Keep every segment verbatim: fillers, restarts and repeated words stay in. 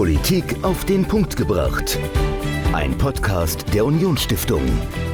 Politik auf den Punkt gebracht. Ein Podcast der Unionsstiftung.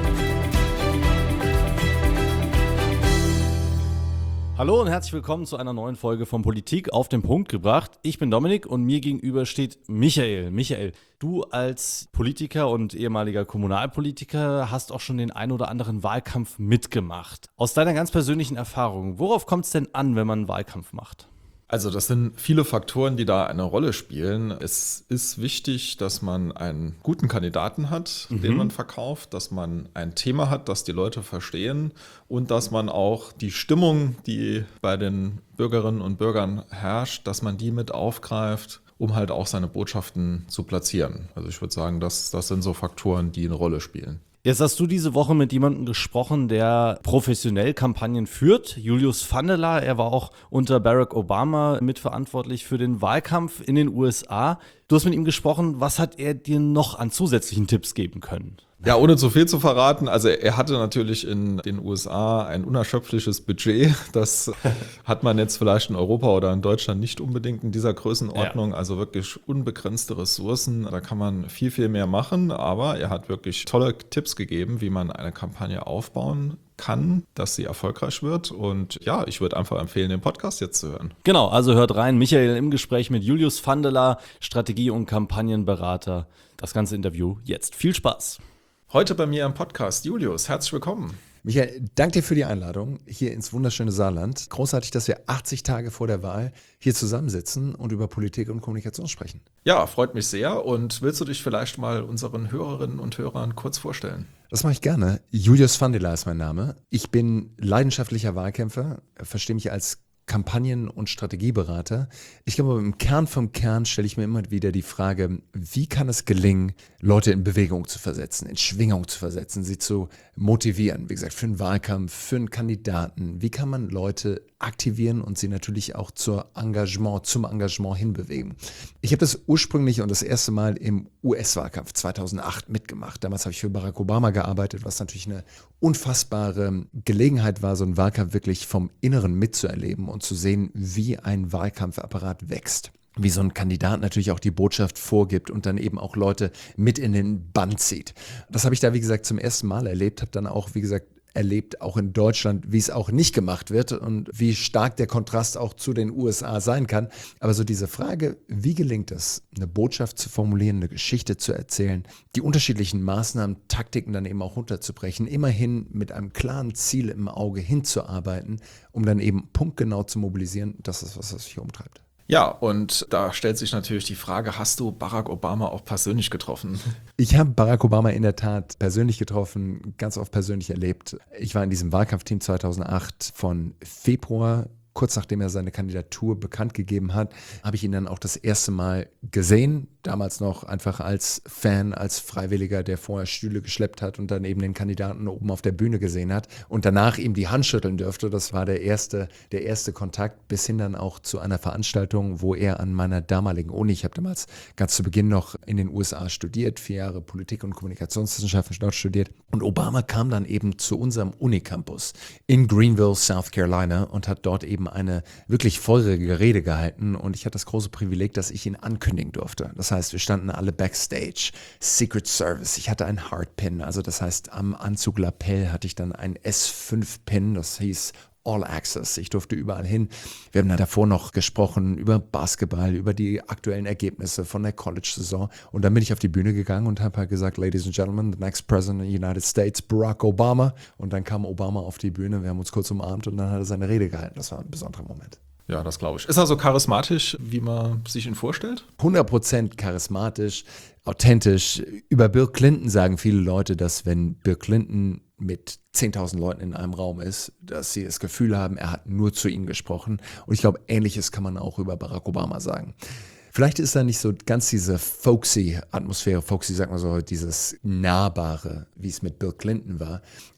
Hallo und herzlich willkommen zu einer neuen Folge von Politik auf den Punkt gebracht. Ich bin Dominik und mir gegenüber steht Michael. Michael, du als Politiker und ehemaliger Kommunalpolitiker hast auch schon den ein oder anderen Wahlkampf mitgemacht. Aus deiner ganz persönlichen Erfahrung, worauf kommt es denn an, wenn man einen Wahlkampf macht? Also das sind viele Faktoren, die da eine Rolle spielen. Es ist wichtig, dass man einen guten Kandidaten hat, mhm. den man verkauft, dass man ein Thema hat, das die Leute verstehen und dass man auch die Stimmung, die bei den Bürgerinnen und Bürgern herrscht, dass man die mit aufgreift, um halt auch seine Botschaften zu platzieren. Also ich würde sagen, das, das sind so Faktoren, die eine Rolle spielen. Jetzt hast du diese Woche mit jemandem gesprochen, der professionell Kampagnen führt, Julius Vandela. Er war auch unter Barack Obama mitverantwortlich für den Wahlkampf in den U S A. Du hast mit ihm gesprochen. Was hat er dir noch an zusätzlichen Tipps geben können? Ja, ohne zu viel zu verraten, also er hatte natürlich in den U S A ein unerschöpfliches Budget. Das hat man jetzt vielleicht in Europa oder in Deutschland nicht unbedingt in dieser Größenordnung. Ja. Also wirklich unbegrenzte Ressourcen. Da kann man viel, viel mehr machen. Aber er hat wirklich tolle Tipps gegeben, wie man eine Kampagne aufbauen kann, dass sie erfolgreich wird. Und ja, ich würde einfach empfehlen, den Podcast jetzt zu hören. Genau, also hört rein. Michael im Gespräch mit Julius Vandela, Strategie- und Kampagnenberater. Das ganze Interview jetzt. Viel Spaß. Heute bei mir im Podcast Julius, herzlich willkommen. Michael, danke dir für die Einladung hier ins wunderschöne Saarland. Großartig, dass wir achtzig Tage vor der Wahl hier zusammensitzen und über Politik und Kommunikation sprechen. Ja, freut mich sehr. Und willst du dich vielleicht mal unseren Hörerinnen und Hörern kurz vorstellen? Das mache ich gerne. Julius Vandela ist mein Name. Ich bin leidenschaftlicher Wahlkämpfer, verstehe mich als Kampagnen- und Strategieberater. Ich glaube, im Kern vom Kern stelle ich mir immer wieder die Frage, wie kann es gelingen, Leute in Bewegung zu versetzen, in Schwingung zu versetzen, sie zu motivieren, wie gesagt, für einen Wahlkampf, für einen Kandidaten. Wie kann man Leute aktivieren und sie natürlich auch zur Engagement, zum Engagement hinbewegen? Ich habe das ursprünglich und das erste Mal im U S-Wahlkampf zweitausendacht mitgemacht. Damals habe ich für Barack Obama gearbeitet, was natürlich eine unfassbare Gelegenheit war, so einen Wahlkampf wirklich vom Inneren mitzuerleben und zu sehen, wie ein Wahlkampfapparat wächst. Wie so ein Kandidat natürlich auch die Botschaft vorgibt und dann eben auch Leute mit in den Bann zieht. Das habe ich da, wie gesagt, zum ersten Mal erlebt, habe dann auch, wie gesagt, erlebt, auch in Deutschland, wie es auch nicht gemacht wird und wie stark der Kontrast auch zu den U S A sein kann. Aber so diese Frage, wie gelingt es, eine Botschaft zu formulieren, eine Geschichte zu erzählen, die unterschiedlichen Maßnahmen, Taktiken dann eben auch runterzubrechen, immerhin mit einem klaren Ziel im Auge hinzuarbeiten, um dann eben punktgenau zu mobilisieren, das ist was, was mich umtreibt. Ja, und da stellt sich natürlich die Frage, hast du Barack Obama auch persönlich getroffen? Ich habe Barack Obama in der Tat persönlich getroffen, ganz oft persönlich erlebt. Ich war in diesem Wahlkampfteam zweitausendacht von Februar, kurz nachdem er seine Kandidatur bekannt gegeben hat, habe ich ihn dann auch das erste Mal gesehen. Damals noch einfach als Fan, als Freiwilliger, der vorher Stühle geschleppt hat und dann eben den Kandidaten oben auf der Bühne gesehen hat und danach ihm die Hand schütteln dürfte. Das war der erste, der erste Kontakt, bis hin dann auch zu einer Veranstaltung, wo er an meiner damaligen Uni, ich habe damals ganz zu Beginn noch in den U S A studiert, vier Jahre Politik- und Kommunikationswissenschaften dort studiert. Und Obama kam dann eben zu unserem Unicampus in Greenville, South Carolina und hat dort eben eine wirklich feurige Rede gehalten. Und ich hatte das große Privileg, dass ich ihn ankündigen durfte. Das heißt, wir standen alle Backstage, Secret Service, ich hatte einen Hardpin, also das heißt, am Anzuglapell hatte ich dann einen S fünf Pin, das hieß All Access. Ich durfte überall hin. Wir haben da davor noch gesprochen über Basketball, über die aktuellen Ergebnisse von der College-Saison. Und dann bin ich auf die Bühne gegangen und habe halt gesagt, Ladies and Gentlemen, the next President of the United States, Barack Obama. Und dann kam Obama auf die Bühne, wir haben uns kurz umarmt und dann hat er seine Rede gehalten. Das war ein besonderer Moment. Ja, das glaube ich. Ist er so charismatisch, wie man sich ihn vorstellt? hundert Prozent charismatisch, authentisch. Über Bill Clinton sagen viele Leute, dass wenn Bill Clinton mit zehntausend Leuten in einem Raum ist, dass sie das Gefühl haben, er hat nur zu ihnen gesprochen. Und ich glaube, Ähnliches kann man auch über Barack Obama sagen. Vielleicht ist da nicht so ganz diese folksy Atmosphäre, folksy sagt man so, dieses Nahbare, wie es mit Bill Clinton war.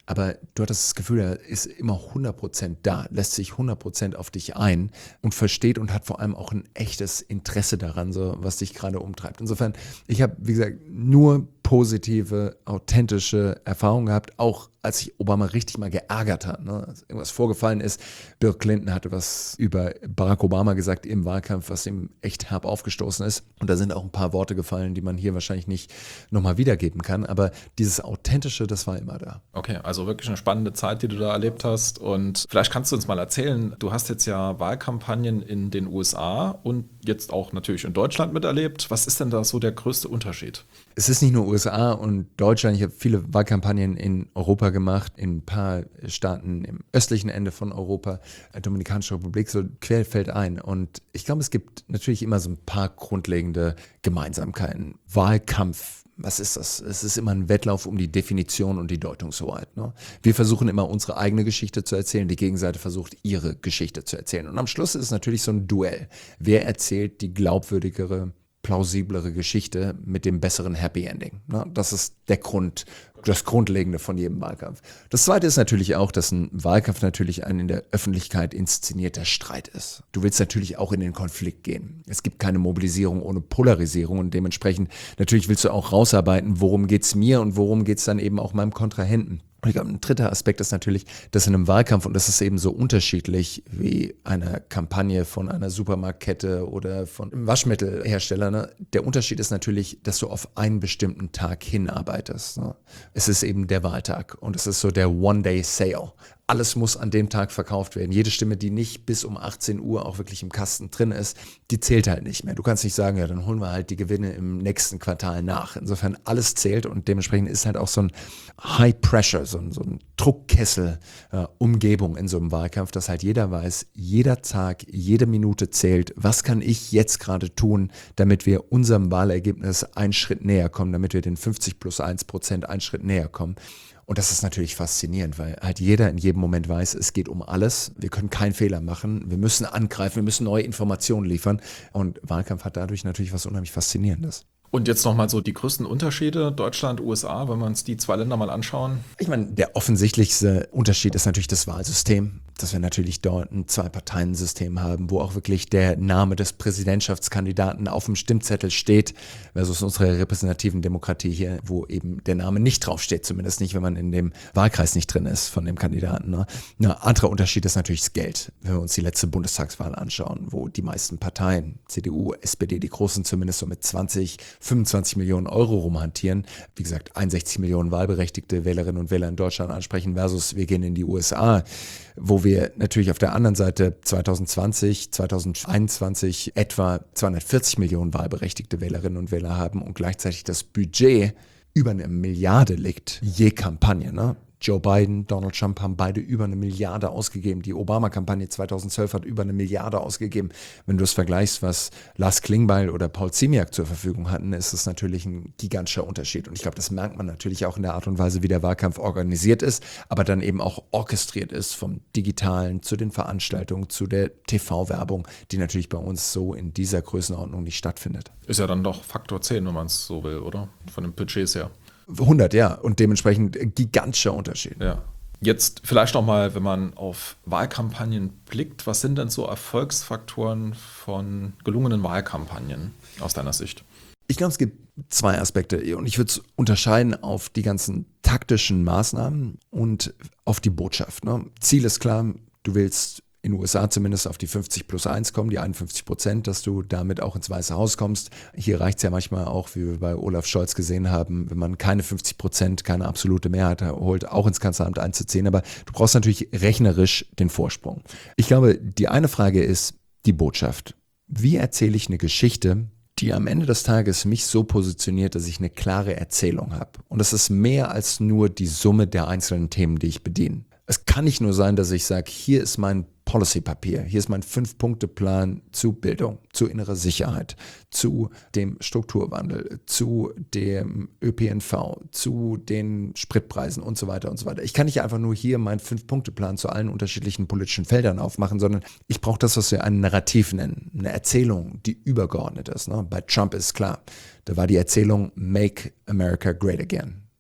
aber du hattest das Gefühl, er ist immer hundert Prozent da, lässt sich hundert Prozent auf dich ein und versteht und hat vor allem auch ein echtes Interesse daran, so was dich gerade umtreibt. Insofern, ich habe, wie gesagt, nur positive, authentische Erfahrungen gehabt, auch als sich Obama richtig mal geärgert hat, ne? Als irgendwas vorgefallen ist. Bill Clinton hatte was über Barack Obama gesagt im Wahlkampf, was ihm echt herb aufgestoßen ist. Und da sind auch ein paar Worte gefallen, die man hier wahrscheinlich nicht nochmal wiedergeben kann. Aber dieses Authentische, das war immer da. Okay, also wirklich eine spannende Zeit, die du da erlebt hast. Und vielleicht kannst du uns mal erzählen, du hast jetzt ja Wahlkampagnen in den U S A und jetzt auch natürlich in Deutschland miterlebt. Was ist denn da so der größte Unterschied? Es ist nicht nur U S A und Deutschland. Ich habe viele Wahlkampagnen in Europa gemacht, in ein paar Staaten im östlichen Ende von Europa, Dominikanische Republik, so quer fällt ein. Und ich glaube, es gibt natürlich immer so ein paar grundlegende Gemeinsamkeiten. Wahlkampf, was ist das? Es ist immer ein Wettlauf um die Definition und die Deutungshoheit. Ne? Wir versuchen immer unsere eigene Geschichte zu erzählen, die Gegenseite versucht ihre Geschichte zu erzählen. Und am Schluss ist es natürlich so ein Duell. Wer erzählt die glaubwürdigere, plausiblere Geschichte mit dem besseren Happy Ending. Ne? Das ist der Grund, das Grundlegende von jedem Wahlkampf. Das Zweite ist natürlich auch, dass ein Wahlkampf natürlich ein in der Öffentlichkeit inszenierter Streit ist. Du willst natürlich auch in den Konflikt gehen. Es gibt keine Mobilisierung ohne Polarisierung und dementsprechend natürlich willst du auch rausarbeiten, worum geht's mir und worum geht's dann eben auch meinem Kontrahenten. Und ich glaube, ein dritter Aspekt ist natürlich, dass in einem Wahlkampf, und das ist eben so unterschiedlich wie eine Kampagne von einer Supermarktkette oder von einem Waschmittelhersteller, ne? Der Unterschied ist natürlich, dass du auf einen bestimmten Tag hinarbeitest. Ne? Es ist eben der Wahltag und es ist so der One-Day-Sale. Alles muss an dem Tag verkauft werden. Jede Stimme, die nicht bis um achtzehn Uhr auch wirklich im Kasten drin ist, die zählt halt nicht mehr. Du kannst nicht sagen, ja, dann holen wir halt die Gewinne im nächsten Quartal nach. Insofern alles zählt und dementsprechend ist halt auch so ein High Pressure, so ein, so ein Druckkessel äh, Umgebung in so einem Wahlkampf, dass halt jeder weiß, jeder Tag, jede Minute zählt. Was kann ich jetzt gerade tun, damit wir unserem Wahlergebnis einen Schritt näher kommen, damit wir den fünfzig plus eins Prozent einen Schritt näher kommen. Und das ist natürlich faszinierend, weil halt jeder in jedem Moment weiß, es geht um alles. Wir können keinen Fehler machen. Wir müssen angreifen, wir müssen neue Informationen liefern. Und Wahlkampf hat dadurch natürlich was unheimlich Faszinierendes. Und jetzt nochmal so die größten Unterschiede Deutschland, U S A, wenn wir uns die zwei Länder mal anschauen. Ich meine, der offensichtlichste Unterschied ist natürlich das Wahlsystem, dass wir natürlich dort ein Zwei-Parteien-System haben, wo auch wirklich der Name des Präsidentschaftskandidaten auf dem Stimmzettel steht, versus unsere repräsentativen Demokratie hier, wo eben der Name nicht draufsteht, zumindest nicht, wenn man in dem Wahlkreis nicht drin ist von dem Kandidaten. Ne? Ein anderer Unterschied ist natürlich das Geld, wenn wir uns die letzte Bundestagswahl anschauen, wo die meisten Parteien, C D U, S P D, die Großen zumindest so mit zwanzig, fünfundzwanzig Millionen Euro rumhantieren. Wie gesagt, einundsechzig Millionen wahlberechtigte Wählerinnen und Wähler in Deutschland ansprechen versus wir gehen in die U S A, wo wir natürlich auf der anderen Seite zwanzig zwanzig, zwanzig einundzwanzig etwa zweihundertvierzig Millionen wahlberechtigte Wählerinnen und Wähler haben und gleichzeitig das Budget über eine Milliarde liegt, je Kampagne, ne? Joe Biden, Donald Trump haben beide über eine Milliarde ausgegeben. Die Obama-Kampagne zweitausendzwölf hat über eine Milliarde ausgegeben. Wenn du es vergleichst, was Lars Klingbeil oder Paul Ziemiak zur Verfügung hatten, ist es natürlich ein gigantischer Unterschied. Und ich glaube, das merkt man natürlich auch in der Art und Weise, wie der Wahlkampf organisiert ist, aber dann eben auch orchestriert ist, vom Digitalen zu den Veranstaltungen, zu der T V-Werbung, die natürlich bei uns so in dieser Größenordnung nicht stattfindet. Ist ja dann doch Faktor zehn, wenn man es so will, oder? Von den Budgets her. hundert, ja. Und dementsprechend gigantischer Unterschied. Ja. Jetzt vielleicht nochmal, wenn man auf Wahlkampagnen blickt, was sind denn so Erfolgsfaktoren von gelungenen Wahlkampagnen aus deiner Sicht? Ich glaube, es gibt zwei Aspekte und ich würde es unterscheiden auf die ganzen taktischen Maßnahmen und auf die Botschaft. Ne? Ziel ist klar, du willst in den U S A zumindest auf die fünfzig plus eins kommen, die einundfünfzig Prozent, dass du damit auch ins Weiße Haus kommst. Hier reicht es ja manchmal auch, wie wir bei Olaf Scholz gesehen haben, wenn man keine fünfzig Prozent, keine absolute Mehrheit holt, auch ins Kanzleramt einzuziehen. Aber du brauchst natürlich rechnerisch den Vorsprung. Ich glaube, die eine Frage ist die Botschaft. Wie erzähle ich eine Geschichte, die am Ende des Tages mich so positioniert, dass ich eine klare Erzählung habe? Und das ist mehr als nur die Summe der einzelnen Themen, die ich bediene. Es kann nicht nur sein, dass ich sage, hier ist mein Policy-Papier, hier ist mein Fünf-Punkte-Plan zu Bildung, zu innerer Sicherheit, zu dem Strukturwandel, zu dem Ö P N V, zu den Spritpreisen und so weiter und so weiter. Ich kann nicht einfach nur hier meinen Fünf-Punkte-Plan zu allen unterschiedlichen politischen Feldern aufmachen, sondern ich brauche das, was wir ein Narrativ nennen, eine Erzählung, die übergeordnet ist. Ne? Bei Trump ist klar, da war die Erzählung Make America Great Again.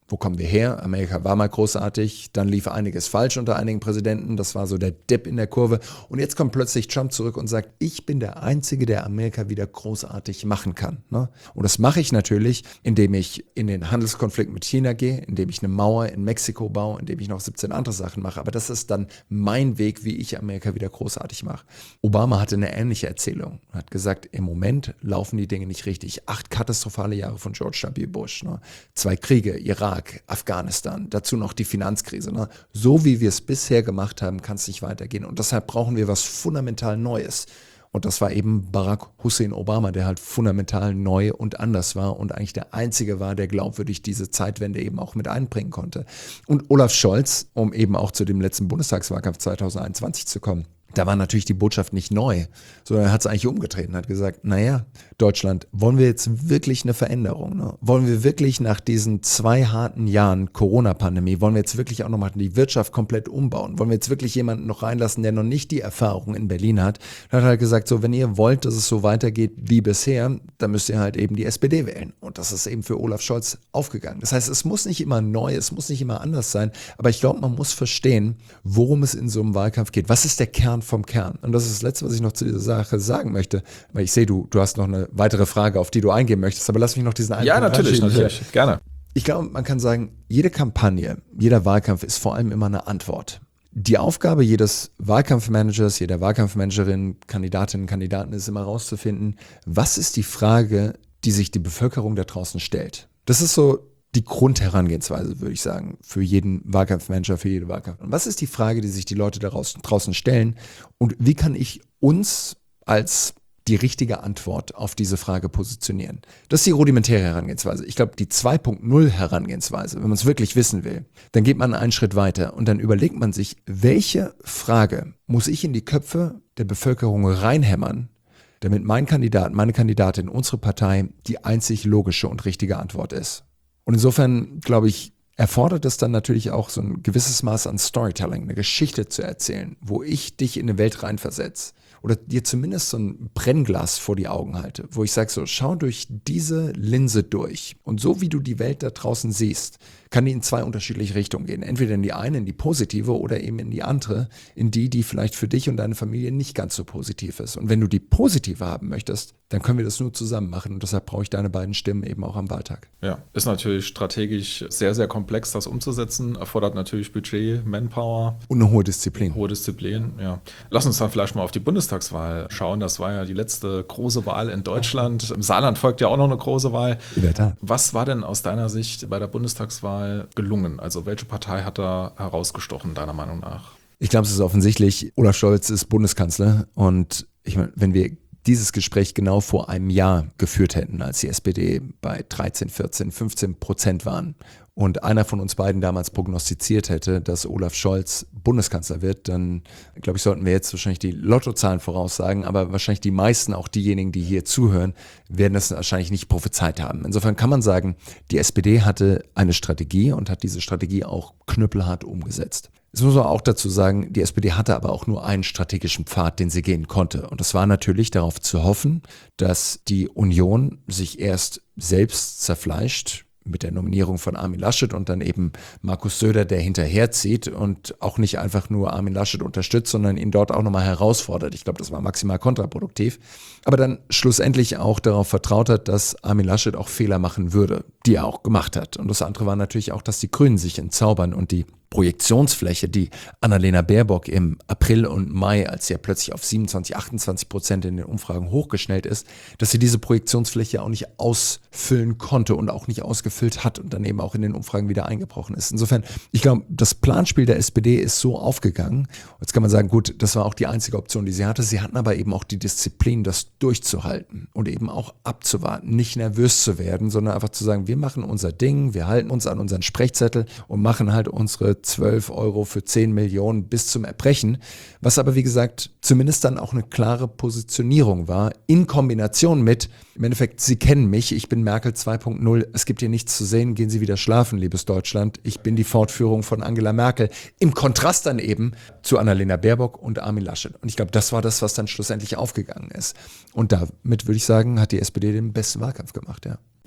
wo kommen wir her? Amerika war mal großartig, dann lief einiges falsch unter einigen Präsidenten, das war so der Dip in der Kurve und jetzt kommt plötzlich Trump zurück und sagt, ich bin der Einzige, der Amerika wieder großartig machen kann. Ne? Und das mache ich natürlich, indem ich in den Handelskonflikt mit China gehe, indem ich eine Mauer in Mexiko baue, indem ich noch siebzehn andere Sachen mache, aber das ist dann mein Weg, wie ich Amerika wieder großartig mache. Obama hatte eine ähnliche Erzählung, hat gesagt, im Moment laufen die Dinge nicht richtig. Acht katastrophale Jahre von George W. Bush, ne? Zwei Kriege, Irak, Afghanistan, dazu noch die Finanzkrise. Ne? So wie wir es bisher gemacht haben, kann es nicht weitergehen. Und deshalb brauchen wir was fundamental Neues. Und das war eben Barack Hussein Obama, der halt fundamental neu und anders war und eigentlich der Einzige war, der glaubwürdig diese Zeitwende eben auch mit einbringen konnte. Und Olaf Scholz, um eben auch zu dem letzten Bundestagswahlkampf zwanzig einundzwanzig zu kommen, da war natürlich die Botschaft nicht neu, sondern er hat es eigentlich umgedreht und hat gesagt, naja, Deutschland, wollen wir jetzt wirklich eine Veränderung? Ne? Wollen wir wirklich nach diesen zwei harten Jahren Corona-Pandemie, wollen wir jetzt wirklich auch nochmal die Wirtschaft komplett umbauen? Wollen wir jetzt wirklich jemanden noch reinlassen, der noch nicht die Erfahrung in Berlin hat? Er hat halt gesagt, so, wenn ihr wollt, dass es so weitergeht wie bisher, dann müsst ihr halt eben die S P D wählen. Und das ist eben für Olaf Scholz aufgegangen. Das heißt, es muss nicht immer neu, es muss nicht immer anders sein, aber ich glaube, man muss verstehen, worum es in so einem Wahlkampf geht. Was ist der Kern vom Kern? Und das ist das Letzte, was ich noch zu dieser Sache sagen möchte, weil ich sehe, du, du hast noch eine weitere Frage, auf die du eingehen möchtest, aber lass mich noch diesen einen Ja, Punkt natürlich, reinschieben. natürlich, gerne. Ich glaube, man kann sagen, jede Kampagne, jeder Wahlkampf ist vor allem immer eine Antwort. Die Aufgabe jedes Wahlkampfmanagers, jeder Wahlkampfmanagerin, Kandidatinnen, Kandidaten ist immer herauszufinden, was ist die Frage, die sich die Bevölkerung da draußen stellt. Das ist so die Grundherangehensweise, würde ich sagen, für jeden Wahlkampfmanager, für jede Wahlkampf. Und was ist die Frage, die sich die Leute da draußen stellen und wie kann ich uns als die richtige Antwort auf diese Frage positionieren? Das ist die rudimentäre Herangehensweise. Ich glaube, die zwei Punkt null Herangehensweise, wenn man es wirklich wissen will, dann geht man einen Schritt weiter und dann überlegt man sich, welche Frage muss ich in die Köpfe der Bevölkerung reinhämmern, damit mein Kandidat, meine Kandidatin, unsere Partei die einzig logische und richtige Antwort ist. Und insofern, glaube ich, erfordert es dann natürlich auch so ein gewisses Maß an Storytelling, eine Geschichte zu erzählen, wo ich dich in eine Welt reinversetze oder dir zumindest so ein Brennglas vor die Augen halte, wo ich sage so, schau durch diese Linse durch und so wie du die Welt da draußen siehst, kann die in zwei unterschiedliche Richtungen gehen. Entweder in die eine, in die positive oder eben in die andere, in die, die vielleicht für dich und deine Familie nicht ganz so positiv ist. Und wenn du die positive haben möchtest, dann können wir das nur zusammen machen und deshalb brauche ich deine beiden Stimmen eben auch am Wahltag. Ja, ist natürlich strategisch sehr, sehr komplex, das umzusetzen, erfordert natürlich Budget, Manpower. Und eine hohe Disziplin. Hohe Disziplin, ja. Lass uns dann vielleicht mal auf die Bundestagswahl schauen. Das war ja die letzte große Wahl in Deutschland. Im Saarland folgt ja auch noch eine große Wahl. In der Tat. Was war denn aus deiner Sicht bei der Bundestagswahl gelungen? Also welche Partei hat da herausgestochen, deiner Meinung nach? Ich glaube, es ist offensichtlich, Olaf Scholz ist Bundeskanzler und ich meine, wenn wir dieses Gespräch genau vor einem Jahr geführt hätten, als die S P D bei dreizehn, vierzehn, fünfzehn Prozent waren und einer von uns beiden damals prognostiziert hätte, dass Olaf Scholz Bundeskanzler wird, dann glaube ich, sollten wir jetzt wahrscheinlich die Lottozahlen voraussagen, aber wahrscheinlich die meisten, auch diejenigen, die hier zuhören, werden das wahrscheinlich nicht prophezeit haben. Insofern kann man sagen, die S P D hatte eine Strategie und hat diese Strategie auch knüppelhart umgesetzt. Es muss man auch dazu sagen, die S P D hatte aber auch nur einen strategischen Pfad, den sie gehen konnte. Und das war natürlich darauf zu hoffen, dass die Union sich erst selbst zerfleischt mit der Nominierung von Armin Laschet und dann eben Markus Söder, der hinterherzieht und auch nicht einfach nur Armin Laschet unterstützt, sondern ihn dort auch nochmal herausfordert. Ich glaube, das war maximal kontraproduktiv. Aber dann schlussendlich auch darauf vertraut hat, dass Armin Laschet auch Fehler machen würde, die er auch gemacht hat. Und das andere war natürlich auch, dass die Grünen sich entzaubern und die Projektionsfläche, die Annalena Baerbock im April und Mai, als sie ja plötzlich auf siebenundzwanzig, achtundzwanzig Prozent in den Umfragen hochgeschnellt ist, dass sie diese Projektionsfläche auch nicht ausfüllen konnte und auch nicht ausgefüllt hat und dann eben auch in den Umfragen wieder eingebrochen ist. Insofern, ich glaube, das Planspiel der S P D ist so aufgegangen. Jetzt kann man sagen, gut, das war auch die einzige Option, die sie hatte. Sie hatten aber eben auch die Disziplin, das durchzuhalten und eben auch abzuwarten, nicht nervös zu werden, sondern einfach zu sagen, wir machen unser Ding, wir halten uns an unseren Sprechzettel und machen halt unsere zwölf Euro für zehn Millionen bis zum Erbrechen, was aber wie gesagt zumindest dann auch eine klare Positionierung war, in Kombination mit, im Endeffekt, Sie kennen mich, ich bin Merkel zwei Punkt null, es gibt hier nichts zu sehen, gehen Sie wieder schlafen, liebes Deutschland, ich bin die Fortführung von Angela Merkel, im Kontrast dann eben zu Annalena Baerbock und Armin Laschet. Und ich glaube, das war das, was dann schlussendlich aufgegangen ist. Und damit würde ich sagen, hat die S P D den besten Wahlkampf gemacht, ja.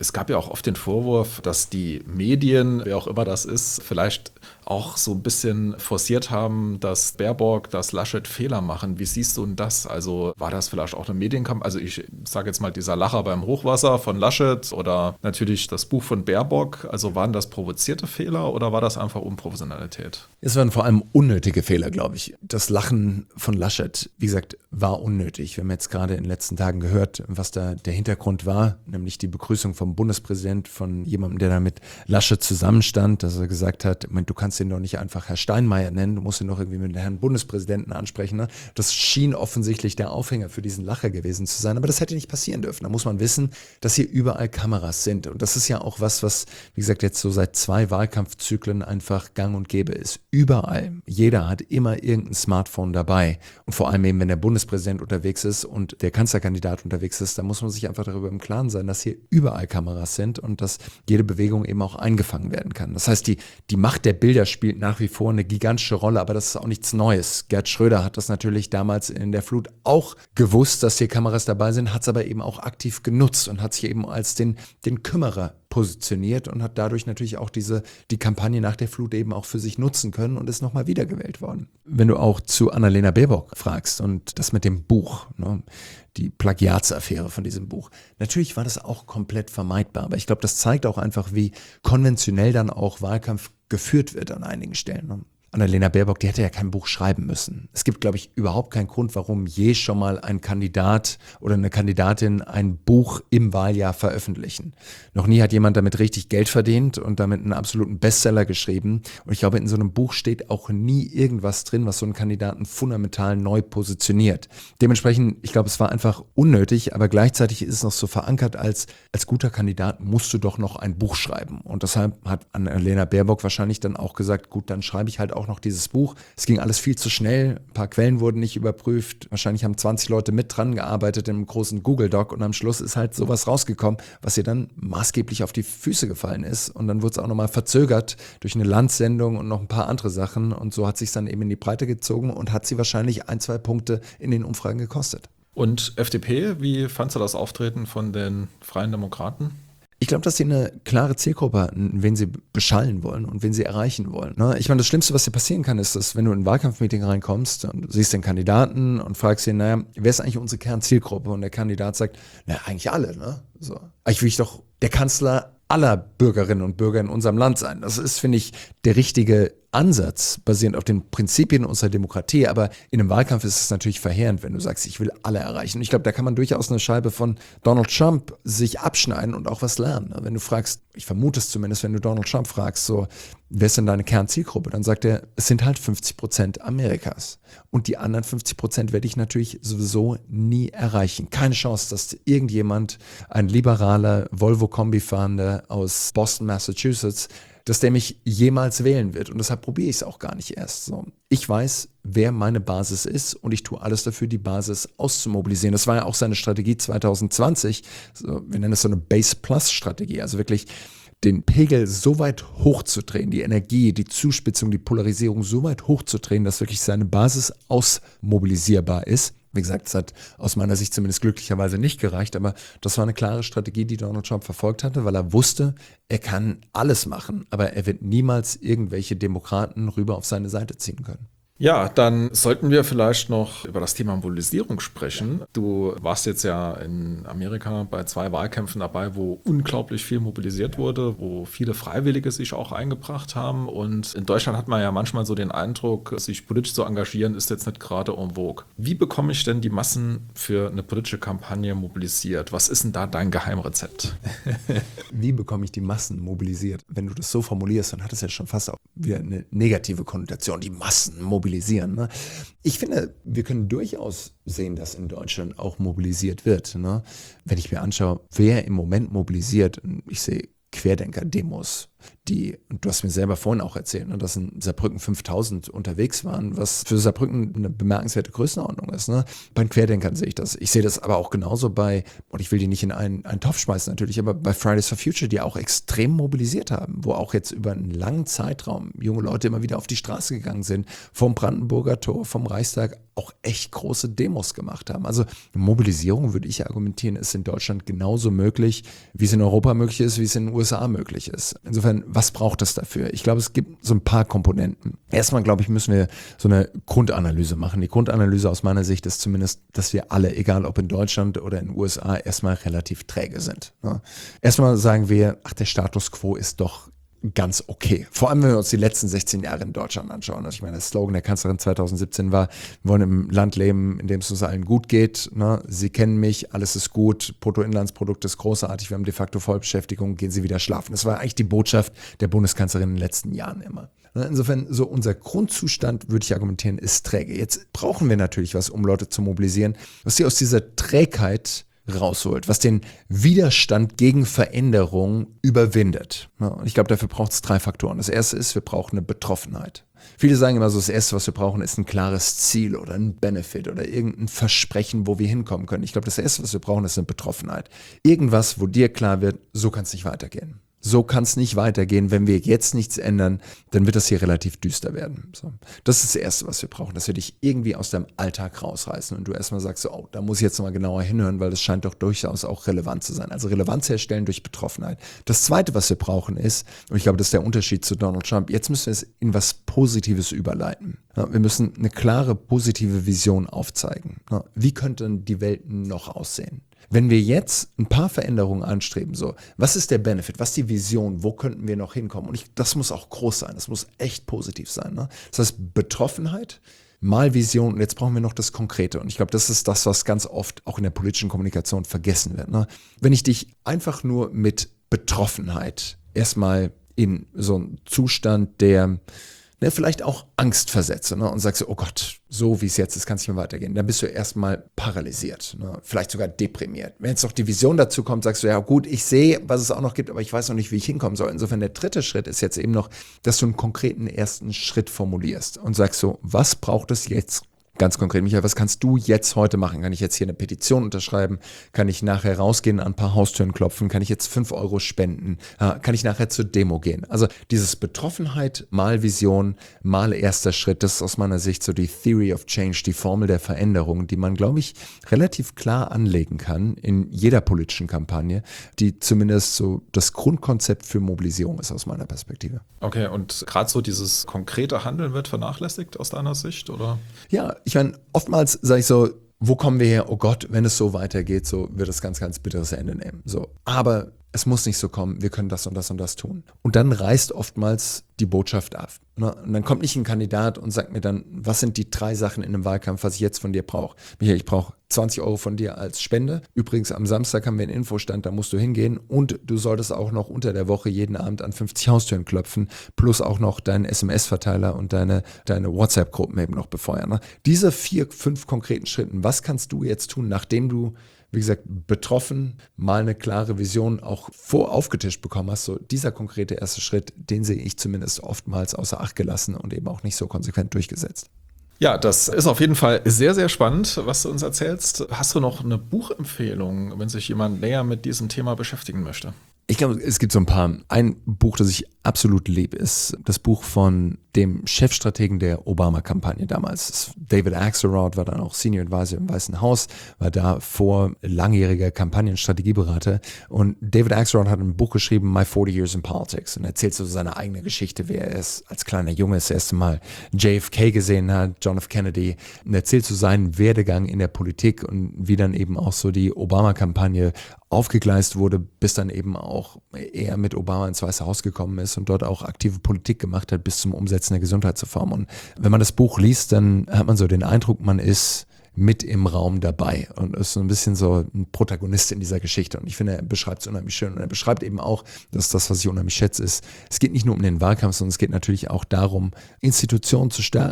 Es gab ja auch oft den Vorwurf, dass die Medien, wer auch immer das ist, vielleicht auch so ein bisschen forciert haben, dass Baerbock, dass Laschet Fehler machen. Wie siehst du denn das? Also war das vielleicht auch eine Medienkampagne? Also ich sage jetzt mal dieser Lacher beim Hochwasser von Laschet oder natürlich das Buch von Baerbock. Also waren das provozierte Fehler oder war das einfach Unprofessionalität? Es waren vor allem unnötige Fehler, glaube ich. Das Lachen von Laschet, wie gesagt, war unnötig. Wir haben jetzt gerade in den letzten Tagen gehört, was da der Hintergrund war, nämlich die Begrüßung vom Bundespräsident, von jemandem, der da mit Laschet zusammenstand, dass er gesagt hat, du kannst ihn doch nicht einfach Herr Steinmeier nennen, du musst ihn doch irgendwie mit dem Herrn Bundespräsidenten ansprechen. Ne? Das schien offensichtlich der Aufhänger für diesen Lacher gewesen zu sein, aber das hätte nicht passieren dürfen. Da muss man wissen, dass hier überall Kameras sind und das ist ja auch was, was, wie gesagt, jetzt so seit zwei Wahlkampfzyklen einfach gang und gäbe ist. Überall. Jeder hat immer irgendein Smartphone dabei und vor allem eben, wenn der Bundespräsident unterwegs ist und der Kanzlerkandidat unterwegs ist, da muss man sich einfach darüber im Klaren sein, dass hier überall Kameras sind und dass jede Bewegung eben auch eingefangen werden kann. Das heißt, die, die Macht der Bilder spielt nach wie vor eine gigantische Rolle, aber das ist auch nichts Neues. Gerd Schröder hat das natürlich damals in der Flut auch gewusst, dass hier Kameras dabei sind, hat es aber eben auch aktiv genutzt und hat sich eben als den, den Kümmerer positioniert und hat dadurch natürlich auch diese, die Kampagne nach der Flut eben auch für sich nutzen können und ist nochmal wiedergewählt worden. Wenn du auch zu Annalena Baerbock fragst und das mit dem Buch, ne, die Plagiatsaffäre von diesem Buch, natürlich war das auch komplett vermeidbar, aber ich glaube, das zeigt auch einfach, wie konventionell dann auch Wahlkampf geführt wird an einigen Stellen. Ne? Annalena Baerbock, die hätte ja kein Buch schreiben müssen. Es gibt, glaube ich, überhaupt keinen Grund, warum je schon mal ein Kandidat oder eine Kandidatin ein Buch im Wahljahr veröffentlichen. Noch nie hat jemand damit richtig Geld verdient und damit einen absoluten Bestseller geschrieben. Und ich glaube, in so einem Buch steht auch nie irgendwas drin, was so einen Kandidaten fundamental neu positioniert. Dementsprechend, ich glaube, es war einfach unnötig, aber gleichzeitig ist es noch so verankert, als, als guter Kandidat musst du doch noch ein Buch schreiben. Und deshalb hat Annalena Baerbock wahrscheinlich dann auch gesagt, gut, dann schreibe ich halt auch noch dieses Buch. Es ging alles viel zu schnell, ein paar Quellen wurden nicht überprüft, wahrscheinlich haben zwanzig Leute mit dran gearbeitet im großen Google-Doc und am Schluss ist halt sowas rausgekommen, was ihr dann maßgeblich auf die Füße gefallen ist und dann wurde es auch nochmal verzögert durch eine Landsendung und noch ein paar andere Sachen und so hat sich dann eben in die Breite gezogen und hat sie wahrscheinlich ein, zwei Punkte in den Umfragen gekostet. Und F D P, wie fandst du das Auftreten von den Freien Demokraten? Ich glaube, dass sie eine klare Zielgruppe hatten, wen sie beschallen wollen und wen sie erreichen wollen. Ich meine, das Schlimmste, was dir passieren kann, ist, dass wenn du in ein Wahlkampfmeeting reinkommst und du siehst den Kandidaten und fragst ihn, naja, wer ist eigentlich unsere Kernzielgruppe? Und der Kandidat sagt, naja, eigentlich alle, ne? So. Eigentlich will ich doch der Kanzler aller Bürgerinnen und Bürger in unserem Land sein. Das ist, finde ich, der richtige Ansatz, basierend auf den Prinzipien unserer Demokratie. Aber in einem Wahlkampf ist es natürlich verheerend, wenn du sagst, ich will alle erreichen. Und ich glaube, da kann man durchaus eine Scheibe von Donald Trump sich abschneiden und auch was lernen. Wenn du fragst, ich vermute es zumindest, wenn du Donald Trump fragst, so, wer ist denn deine Kernzielgruppe? Dann sagt er, es sind halt fünfzig Prozent Amerikas. Und die anderen fünfzig Prozent werde ich natürlich sowieso nie erreichen. Keine Chance, dass irgendjemand, ein liberaler Volvo-Kombi-Fahrender aus Boston, Massachusetts, dass der mich jemals wählen wird. Und deshalb probiere ich es auch gar nicht erst. So. Ich weiß, wer meine Basis ist und ich tue alles dafür, die Basis auszumobilisieren. Das war ja auch seine Strategie zwanzig zwanzig. So, wir nennen es so eine Base-Plus-Strategie. Also wirklich den Pegel so weit hochzudrehen, die Energie, die Zuspitzung, die Polarisierung so weit hochzudrehen, dass wirklich seine Basis ausmobilisierbar ist. Wie gesagt, es hat aus meiner Sicht zumindest glücklicherweise nicht gereicht, aber das war eine klare Strategie, die Donald Trump verfolgt hatte, weil er wusste, er kann alles machen, aber er wird niemals irgendwelche Demokraten rüber auf seine Seite ziehen können. Ja, dann sollten wir vielleicht noch über das Thema Mobilisierung sprechen. Du warst jetzt ja in Amerika bei zwei Wahlkämpfen dabei, wo unglaublich viel mobilisiert wurde, wo viele Freiwillige sich auch eingebracht haben. Und in Deutschland hat man ja manchmal so den Eindruck, sich politisch zu engagieren, ist jetzt nicht gerade en vogue. Wie bekomme ich denn die Massen für eine politische Kampagne mobilisiert? Was ist denn da dein Geheimrezept? Wie bekomme ich die Massen mobilisiert? Wenn du das so formulierst, dann hat es ja schon fast auch wieder eine negative Konnotation, die Massen mobilisieren. Ne? Ich finde, wir können durchaus sehen, dass in Deutschland auch mobilisiert wird. Ne? Wenn ich mir anschaue, wer im Moment mobilisiert, ich sehe Querdenker-Demos, die, und du hast mir selber vorhin auch erzählt, ne, dass in Saarbrücken fünftausend unterwegs waren, was für Saarbrücken eine bemerkenswerte Größenordnung ist. Ne? Bei den Querdenkern sehe ich das. Ich sehe das aber auch genauso bei, und ich will die nicht in einen, einen Topf schmeißen natürlich, aber bei Fridays for Future, die auch extrem mobilisiert haben, wo auch jetzt über einen langen Zeitraum junge Leute immer wieder auf die Straße gegangen sind, vom Brandenburger Tor, vom Reichstag, auch echt große Demos gemacht haben. Also Mobilisierung, würde ich argumentieren, ist in Deutschland genauso möglich, wie es in Europa möglich ist, wie es in den U S A möglich ist. Insofern, was braucht es dafür? Ich glaube, es gibt so ein paar Komponenten. Erstmal, glaube ich, müssen wir so eine Grundanalyse machen. Die Grundanalyse aus meiner Sicht ist zumindest, dass wir alle, egal ob in Deutschland oder in den U S A, erstmal relativ träge sind. Erstmal sagen wir, ach, der Status quo ist doch ganz okay. Vor allem, wenn wir uns die letzten sechzehn Jahre in Deutschland anschauen. Also ich meine, der Slogan der Kanzlerin zwanzig siebzehn war, wir wollen im Land leben, in dem es uns allen gut geht. Ne? Sie kennen mich, alles ist gut, Bruttoinlandsprodukt ist großartig, wir haben de facto Vollbeschäftigung, gehen Sie wieder schlafen. Das war eigentlich die Botschaft der Bundeskanzlerin in den letzten Jahren immer. Insofern, so unser Grundzustand, würde ich argumentieren, ist träge. Jetzt brauchen wir natürlich was, um Leute zu mobilisieren, was sie aus dieser Trägheit rausholt, was den Widerstand gegen Veränderung überwindet. Und ich glaube, dafür braucht es drei Faktoren. Das erste ist, wir brauchen eine Betroffenheit. Viele sagen immer so, das erste, was wir brauchen, ist ein klares Ziel oder ein Benefit oder irgendein Versprechen, wo wir hinkommen können. Ich glaube, das erste, was wir brauchen, ist eine Betroffenheit. Irgendwas, wo dir klar wird, so kann es nicht weitergehen. So kann es nicht weitergehen. Wenn wir jetzt nichts ändern, dann wird das hier relativ düster werden. So. Das ist das Erste, was wir brauchen, dass wir dich irgendwie aus deinem Alltag rausreißen und du erstmal sagst, so, oh, da muss ich jetzt mal genauer hinhören, weil das scheint doch durchaus auch relevant zu sein. Also Relevanz herstellen durch Betroffenheit. Das Zweite, was wir brauchen ist, und ich glaube, das ist der Unterschied zu Donald Trump, jetzt müssen wir es in was Positives überleiten. Ja, wir müssen eine klare, positive Vision aufzeigen. Ja, wie könnte die Welt noch aussehen? Wenn wir jetzt ein paar Veränderungen anstreben, so, was ist der Benefit, was ist die Vision, wo könnten wir noch hinkommen? Und ich, das muss auch groß sein, das muss echt positiv sein. Ne? Das heißt Betroffenheit, mal Vision und jetzt brauchen wir noch das Konkrete. Und ich glaube, das ist das, was ganz oft auch in der politischen Kommunikation vergessen wird. Ne? Wenn ich dich einfach nur mit Betroffenheit erstmal in so einen Zustand der Ne, vielleicht auch Angst versetze, ne, und sagst so, oh Gott, so wie es jetzt ist, kann es nicht mehr weitergehen. Dann bist du erstmal paralysiert, ne, vielleicht sogar deprimiert. Wenn jetzt noch die Vision dazu kommt, sagst du, ja gut, ich sehe, was es auch noch gibt, aber ich weiß noch nicht, wie ich hinkommen soll. Insofern der dritte Schritt ist jetzt eben noch, dass du einen konkreten ersten Schritt formulierst und sagst so, was braucht es jetzt? Ganz konkret, Michael, was kannst du jetzt heute machen? Kann ich jetzt hier eine Petition unterschreiben? Kann ich nachher rausgehen, an ein paar Haustüren klopfen? Kann ich jetzt fünf Euro spenden? Kann ich nachher zur Demo gehen? Also dieses Betroffenheit mal Vision, mal erster Schritt, das ist aus meiner Sicht so die Theory of Change, die Formel der Veränderung, die man, glaube ich, relativ klar anlegen kann in jeder politischen Kampagne, die zumindest so das Grundkonzept für Mobilisierung ist aus meiner Perspektive. Okay, und gerade so dieses konkrete Handeln wird vernachlässigt aus deiner Sicht, oder? Ja, ich meine, oftmals sage ich so, wo kommen wir her? Oh Gott, wenn es so weitergeht, so wird es ganz, ganz bitteres Ende nehmen. So, aber es muss nicht so kommen, wir können das und das und das tun. Und dann reißt oftmals die Botschaft ab. Und dann kommt nicht ein Kandidat und sagt mir dann, was sind die drei Sachen in einem Wahlkampf, was ich jetzt von dir brauche. Michael, ich brauche zwanzig Euro von dir als Spende. Übrigens, am Samstag haben wir einen Infostand, da musst du hingehen und du solltest auch noch unter der Woche jeden Abend an fünfzig Haustüren klopfen, plus auch noch deinen S M S-Verteiler und deine, deine WhatsApp-Gruppen eben noch befeuern. Ne? Diese vier, fünf konkreten Schritten, was kannst du jetzt tun, nachdem du, wie gesagt, betroffen, mal eine klare Vision auch vor aufgetischt bekommen hast, so dieser konkrete erste Schritt, den sehe ich zumindest oftmals außer Acht gelassen und eben auch nicht so konsequent durchgesetzt. Ja, das ist auf jeden Fall sehr, sehr spannend, was du uns erzählst. Hast du noch eine Buchempfehlung, wenn sich jemand näher mit diesem Thema beschäftigen möchte? Ich glaube, es gibt so ein paar. Ein Buch, das ich absolut liebe, ist das Buch von dem Chefstrategen der Obama-Kampagne damals. David Axelrod war dann auch Senior Advisor im Weißen Haus, war da vor langjähriger Kampagnenstrategieberater. Und David Axelrod hat ein Buch geschrieben, My forty Years in Politics, und erzählt so seine eigene Geschichte, wie er es als kleiner Junge das erste Mal J F K gesehen hat, John F. Kennedy, und erzählt so seinen Werdegang in der Politik und wie dann eben auch so die Obama-Kampagne aufgegleist wurde, bis dann eben auch er mit Obama ins Weiße Haus gekommen ist und dort auch aktive Politik gemacht hat bis zum Umsetzen der Gesundheitsreform. Und wenn man das Buch liest, dann hat man so den Eindruck, man ist mit im Raum dabei und ist so ein bisschen so ein Protagonist in dieser Geschichte. Und ich finde, er beschreibt es unheimlich schön. Und er beschreibt eben auch, dass das, was ich unheimlich schätze, ist, es geht nicht nur um den Wahlkampf, sondern es geht natürlich auch darum, Institutionen zu stärken,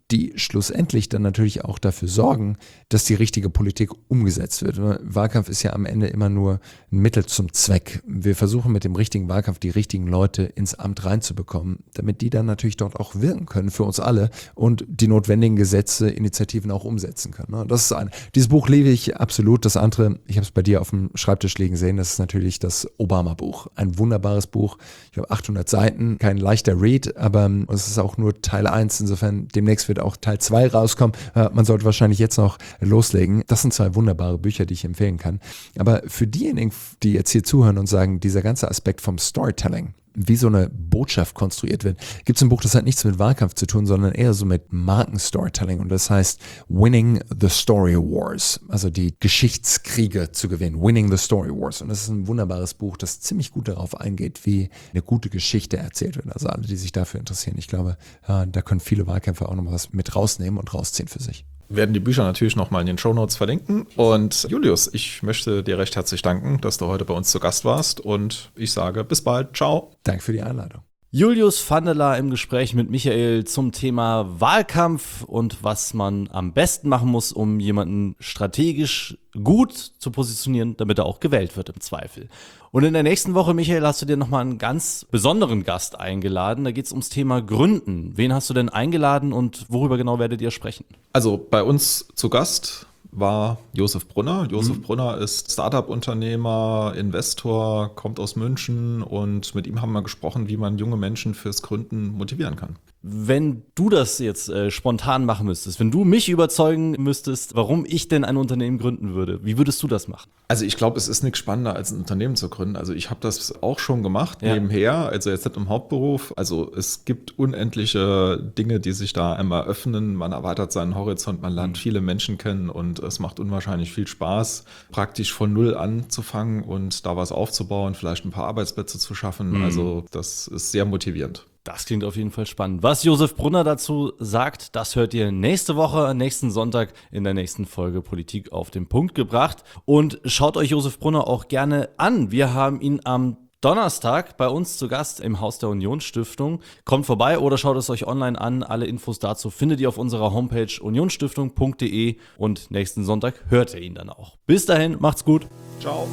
die schlussendlich dann natürlich auch dafür sorgen, dass die richtige Politik umgesetzt wird. Wahlkampf ist ja am Ende immer nur ein Mittel zum Zweck. Wir versuchen mit dem richtigen Wahlkampf die richtigen Leute ins Amt reinzubekommen, damit die dann natürlich dort auch wirken können für uns alle und die notwendigen Gesetze, Initiativen auch umsetzen können. Das ist ein, dieses Buch liebe ich absolut. Das andere, ich habe es bei dir auf dem Schreibtisch liegen sehen, das ist natürlich das Obama-Buch. Ein wunderbares Buch. Ich glaube achthundert Seiten, kein leichter Read, aber es ist auch nur Teil eins. Insofern demnächst wird auch Teil zwei rauskommen. Man sollte wahrscheinlich jetzt noch loslegen. Das sind zwei wunderbare Bücher, die ich empfehlen kann. Aber für diejenigen, die jetzt hier zuhören und sagen, dieser ganze Aspekt vom Storytelling, wie so eine Botschaft konstruiert wird, gibt es ein Buch, das hat nichts mit Wahlkampf zu tun, sondern eher so mit Markenstorytelling, und das heißt Winning the Story Wars, also die Geschichtskriege zu gewinnen, Winning the Story Wars, und das ist ein wunderbares Buch, das ziemlich gut darauf eingeht, wie eine gute Geschichte erzählt wird, also alle, die sich dafür interessieren. Ich glaube, da können viele Wahlkämpfer auch noch was mit rausnehmen und rausziehen für sich. Werden die Bücher natürlich nochmal in den Shownotes verlinken. Und Julius, ich möchte dir recht herzlich danken, dass du heute bei uns zu Gast warst. Und ich sage bis bald. Ciao. Danke für die Einladung. Julius Vandela im Gespräch mit Michael zum Thema Wahlkampf und was man am besten machen muss, um jemanden strategisch gut zu positionieren, damit er auch gewählt wird im Zweifel. Und in der nächsten Woche, Michael, hast du dir nochmal einen ganz besonderen Gast eingeladen. Da geht es ums Thema Gründen. Wen hast du denn eingeladen und worüber genau werdet ihr sprechen? Also bei uns zu Gast war Josef Brunner. Josef mhm. Brunner ist Startup-Unternehmer, Investor, kommt aus München, und mit ihm haben wir gesprochen, wie man junge Menschen fürs Gründen motivieren kann. Wenn du das jetzt äh, spontan machen müsstest, wenn du mich überzeugen müsstest, warum ich denn ein Unternehmen gründen würde, wie würdest du das machen? Also ich glaube, es ist nichts spannender, als ein Unternehmen zu gründen. Also ich habe das auch schon gemacht, ja. nebenher, also jetzt nicht im Hauptberuf. Also es gibt unendliche Dinge, die sich da einmal öffnen. Man erweitert seinen Horizont, man lernt mhm. viele Menschen kennen, und es macht unwahrscheinlich viel Spaß, praktisch von Null anzufangen und da was aufzubauen, vielleicht ein paar Arbeitsplätze zu schaffen. Mhm. Also das ist sehr motivierend. Das klingt auf jeden Fall spannend. Was Josef Brunner dazu sagt, das hört ihr nächste Woche, nächsten Sonntag in der nächsten Folge Politik auf den Punkt gebracht. Und schaut euch Josef Brunner auch gerne an. Wir haben ihn am Donnerstag bei uns zu Gast im Haus der Unionsstiftung. Kommt vorbei oder schaut es euch online an. Alle Infos dazu findet ihr auf unserer Homepage unionstiftung punkt de, und nächsten Sonntag hört ihr ihn dann auch. Bis dahin, macht's gut. Ciao.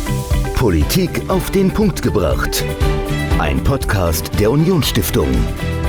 Politik auf den Punkt gebracht. Ein Podcast der Unionsstiftung.